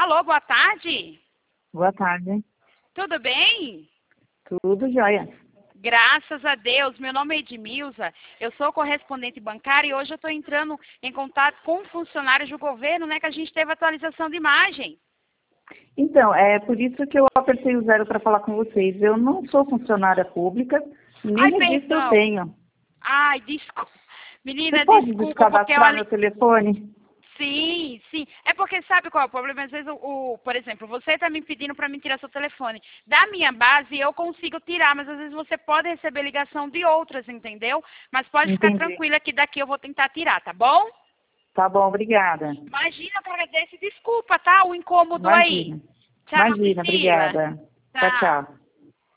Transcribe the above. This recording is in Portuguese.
Alô, boa tarde. Boa tarde. Tudo bem? Tudo jóia. Graças a Deus. Meu nome é Edmilza. Eu sou correspondente bancária e hoje eu estou entrando em contato com funcionários do governo, né, que a gente teve atualização de imagem. Então, é por isso que eu apertei o 0 para falar com vocês. Eu não sou funcionária pública, nem Ai, registro eu perdão. tenho. Ai, desculpa. Menina, Você pode desculpa, porque descadastrar olha... meu telefone? Sim, sim. É porque sabe qual é o problema? Às vezes, por exemplo, você está me pedindo para mim tirar seu telefone. Da minha base, eu consigo tirar, mas às vezes você pode receber ligação de outras, entendeu? Mas pode ficar Entendi. tranquila que daqui eu vou tentar tirar, tá bom? Tá bom, obrigada. Imagina, eu agradeço. Desculpa, tá? O incômodo aí. Imagina. Tchau, Imagina, Priscila. obrigada. Tchau, Tchau. tchau.